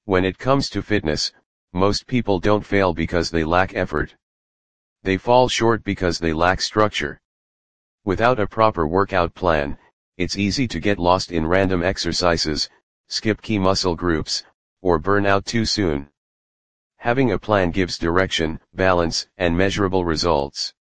When it comes to fitness, most people don't fail because they lack effort. They fall short because they lack structure. Without a proper workout plan, it's easy to get lost in random exercises, skip key muscle groups, or burn out too soon. Having a plan gives direction, balance, and measurable results.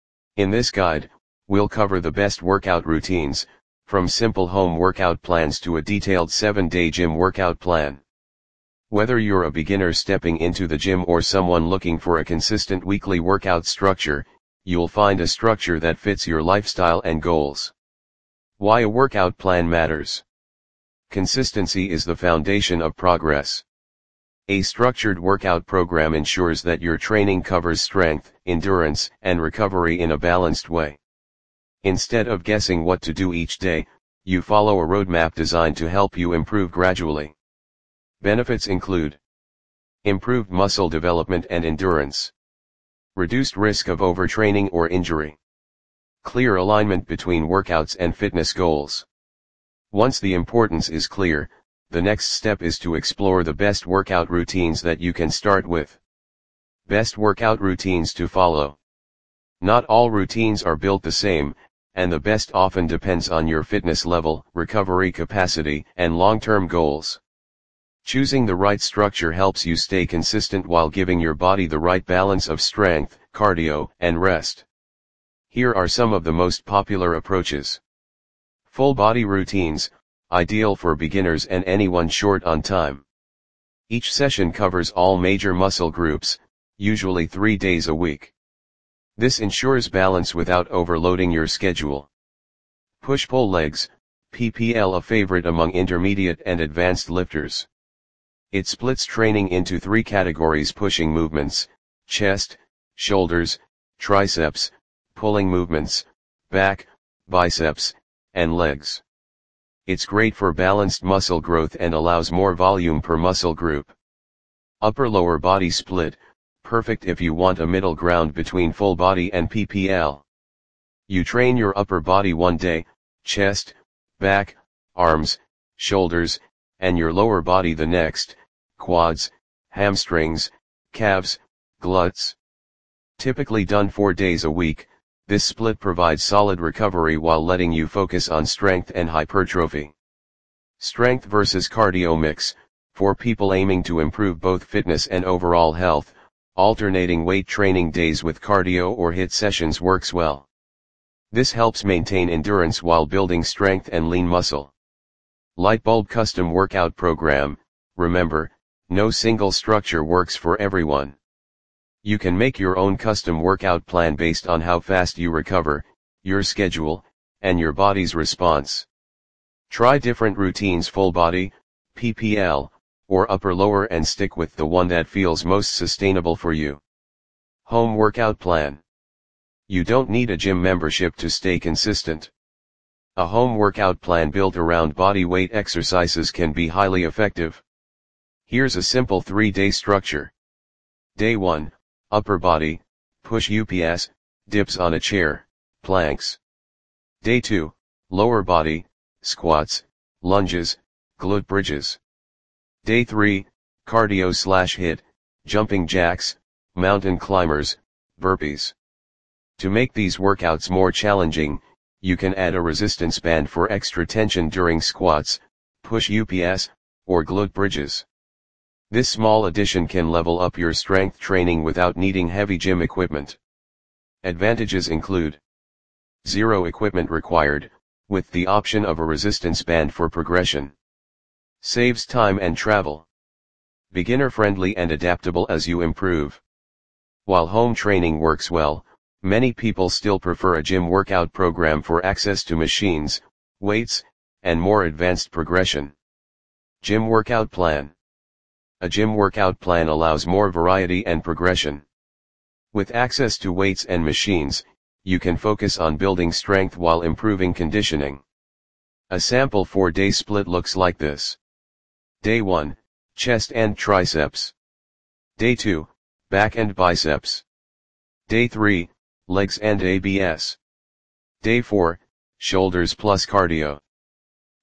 In this guide, we'll cover the best workout routines, from simple home workout plans to a detailed 7-day gym workout plan. Whether you're a beginner stepping into the gym or someone looking for a consistent weekly workout structure, you'll find a structure that fits your lifestyle and goals. Why a workout plan matters. Consistency is the foundation of progress. A structured workout program ensures that your training covers strength, endurance, and recovery in a balanced way. Instead of guessing what to do each day, you follow a roadmap designed to help you improve gradually. Benefits include improved muscle development and endurance, reduced risk of overtraining or injury, clear alignment between workouts and fitness goals. Once the importance is clear, the next step is to explore the best workout routines that you can start with. Best workout routines to follow. Not all routines are built the same, and the best often depends on your fitness level, recovery capacity, and long-term goals. Choosing the right structure helps you stay consistent while giving your body the right balance of strength, cardio, and rest. Here are some of the most popular approaches. Full body routines, ideal for beginners and anyone short on time. Each session covers all major muscle groups, usually 3 days a week. This ensures balance without overloading your schedule. Push-pull legs, PPL, a favorite among intermediate and advanced lifters. It splits training into 3 categories: pushing movements, chest, shoulders, triceps, pulling movements, back, biceps, and legs. It's great for balanced muscle growth and allows more volume per muscle group. Upper-lower body split, perfect if you want a middle ground between full body and PPL. You train your upper body one day, chest, back, arms, shoulders, and your lower body the next, quads, hamstrings, calves, glutes. Typically done 4 days a week, this split provides solid recovery while letting you focus on strength and hypertrophy. Strength versus cardio mix, for people aiming to improve both fitness and overall health, alternating weight training days with cardio or HIIT sessions works well. This helps maintain endurance while building strength and lean muscle. Lightbulb custom workout program, remember, no single structure works for everyone. You can make your own custom workout plan based on how fast you recover, your schedule, and your body's response. Try different routines: full body, PPL, or upper-lower, and stick with the one that feels most sustainable for you. Home workout plan. You don't need a gym membership to stay consistent. A home workout plan built around body weight exercises can be highly effective. Here's a simple 3-day structure. Day 1. Upper body, push UPS, dips on a chair, planks. Day 2, lower body, squats, lunges, glute bridges. Day 3, cardio/HIIT, jumping jacks, mountain climbers, burpees. To make these workouts more challenging, you can add a resistance band for extra tension during squats, push UPS, or glute bridges. This small addition can level up your strength training without needing heavy gym equipment. Advantages include: 0 equipment required, with the option of a resistance band for progression. Saves time and travel. Beginner-friendly and adaptable as you improve. While home training works well, many people still prefer a gym workout program for access to machines, weights, and more advanced progression. Gym workout plan. A gym workout plan allows more variety and progression. With access to weights and machines, you can focus on building strength while improving conditioning. A sample 4-day split looks like this. Day 1, chest and triceps. Day 2, back and biceps. Day 3, legs and ABS. Day 4, shoulders plus cardio.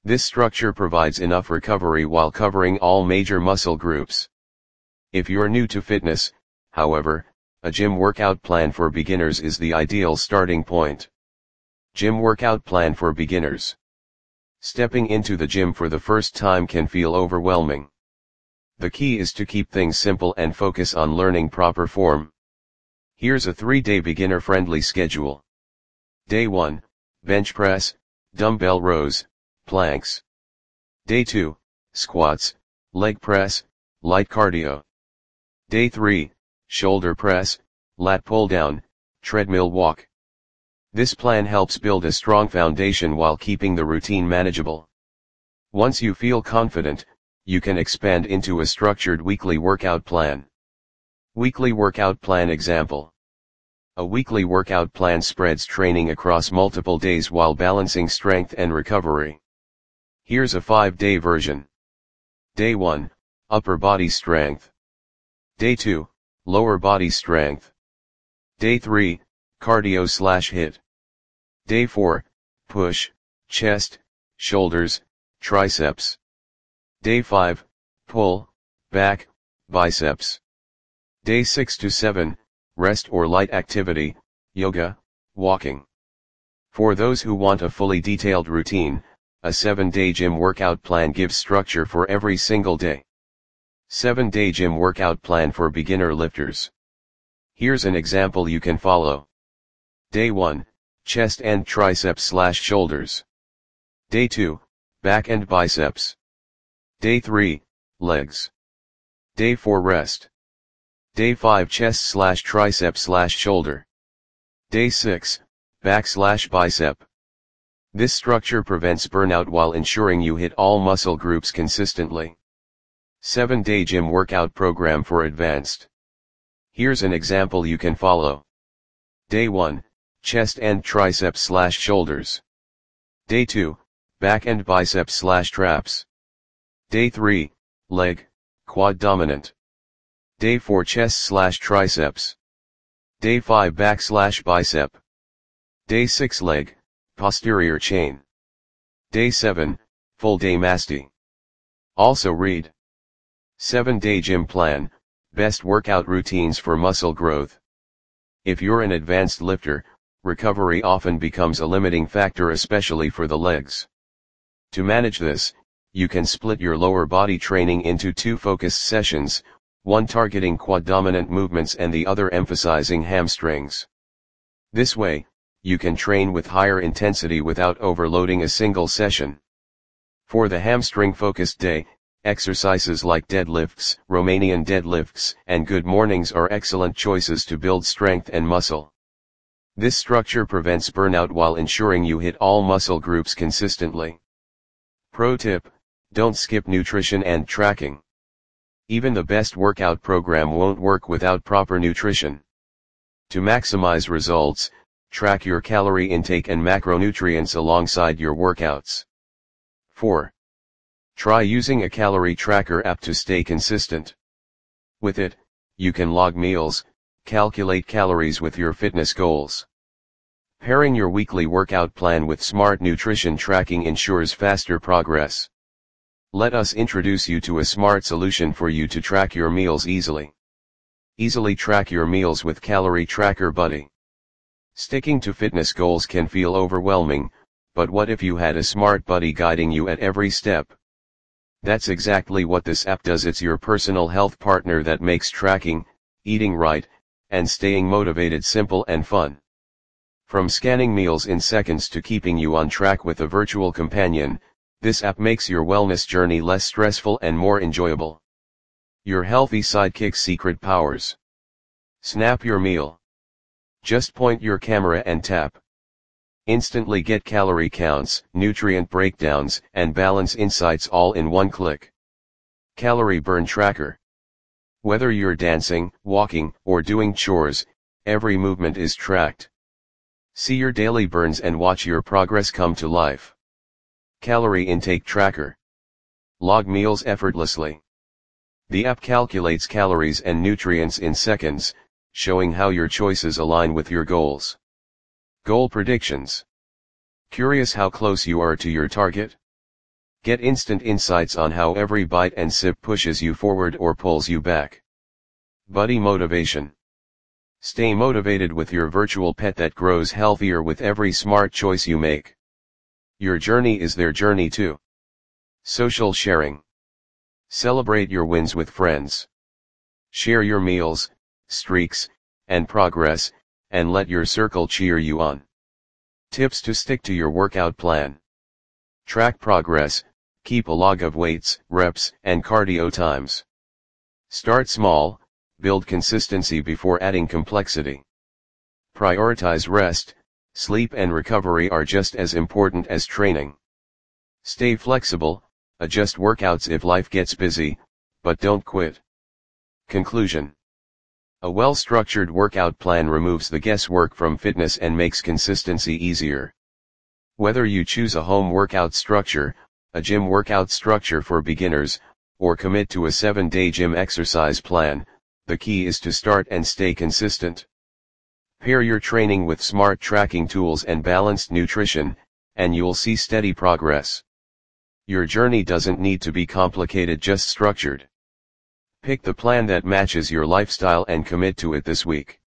This structure provides enough recovery while covering all major muscle groups. If you're new to fitness, however, a gym workout plan for beginners is the ideal starting point. Gym workout plan for beginners. Stepping into the gym for the first time can feel overwhelming. The key is to keep things simple and focus on learning proper form. Here's a 3-day beginner-friendly schedule. Day 1, bench press, dumbbell rows, planks. Day 2, squats, leg press, light cardio. Day 3, shoulder press, lat pull down, treadmill walk. This plan helps build a strong foundation while keeping the routine manageable. Once you feel confident, you can expand into a structured weekly workout plan. Weekly workout plan example. A weekly workout plan spreads training across multiple days while balancing strength and recovery. Here's a 5-day version. Day 1, upper body strength. Day 2, lower body strength. Day 3, cardio/HIIT. Day 4, push, chest, shoulders, triceps. Day 5, pull, back, biceps. Day 6 to 7, rest or light activity, yoga, walking. For those who want a fully detailed routine, a 7-day gym workout plan gives structure for every single day. 7-day gym workout plan for beginner lifters. Here's an example you can follow. Day 1, chest and triceps/shoulders. Day 2, back and biceps. Day 3, legs. Day 4, rest. Day 5, chest/tricep/shoulder. Day 6, back/bicep. This structure prevents burnout while ensuring you hit all muscle groups consistently. 7-day gym workout program for advanced. Here's an example you can follow. Day 1, chest and triceps/shoulders. Day 2, back and biceps/traps. Day 3, leg, quad dominant. Day 4, chest/triceps. Day 5, back/bicep. Day 6, leg, posterior chain. Day 7, full day masty. Also read. 7-day gym plan, best workout routines for muscle growth. If you're an advanced lifter, recovery often becomes a limiting factor, especially for the legs. To manage this, you can split your lower body training into 2 focused sessions, one targeting quad dominant movements and the other emphasizing hamstrings. This way, you can train with higher intensity without overloading a single session. For the hamstring focused day, exercises like deadlifts, Romanian deadlifts, and good mornings are excellent choices to build strength and muscle. This structure prevents burnout while ensuring you hit all muscle groups consistently. Pro tip: don't skip nutrition and tracking. Even the best workout program won't work without proper nutrition. To maximize results, track your calorie intake and macronutrients alongside your workouts. 4. Try using a calorie tracker app to stay consistent. With it, you can log meals, calculate calories with your fitness goals. Pairing your weekly workout plan with smart nutrition tracking ensures faster progress. Let us introduce you to a smart solution for you to track your meals easily. Easily track your meals with Calorie Tracker Buddy. Sticking to fitness goals can feel overwhelming, but what if you had a smart buddy guiding you at every step? That's exactly what this app does. It's your personal health partner that makes tracking, eating right, and staying motivated simple and fun. From scanning meals in seconds to keeping you on track with a virtual companion, this app makes your wellness journey less stressful and more enjoyable. Your healthy sidekick's secret powers. Snap your meal. Just point your camera and tap. Instantly get calorie counts, nutrient breakdowns, and balance insights all in one click. Calorie Burn Tracker. Whether you're dancing, walking, or doing chores, every movement is tracked. See your daily burns and watch your progress come to life. Calorie Intake Tracker. Log meals effortlessly. The app calculates calories and nutrients in seconds, showing how your choices align with your goals. Goal Predictions. Curious how close you are to your target? Get instant insights on how every bite and sip pushes you forward or pulls you back. Buddy motivation. Stay motivated with your virtual pet that grows healthier with every smart choice you make. Your journey is their journey too. Social sharing. Celebrate your wins with friends. Share your meals, streaks, and progress, and let your circle cheer you on. Tips to stick to your workout plan. Track progress, keep a log of weights, reps, and cardio times. Start small, build consistency before adding complexity. Prioritize rest, sleep and recovery are just as important as training. Stay flexible, adjust workouts if life gets busy, but don't quit. Conclusion. A well-structured workout plan removes the guesswork from fitness and makes consistency easier. Whether you choose a home workout structure, a gym workout structure for beginners, or commit to a 7-day gym exercise plan, the key is to start and stay consistent. Pair your training with smart tracking tools and balanced nutrition, and you'll see steady progress. Your journey doesn't need to be complicated, just structured. Pick the plan that matches your lifestyle and commit to it this week.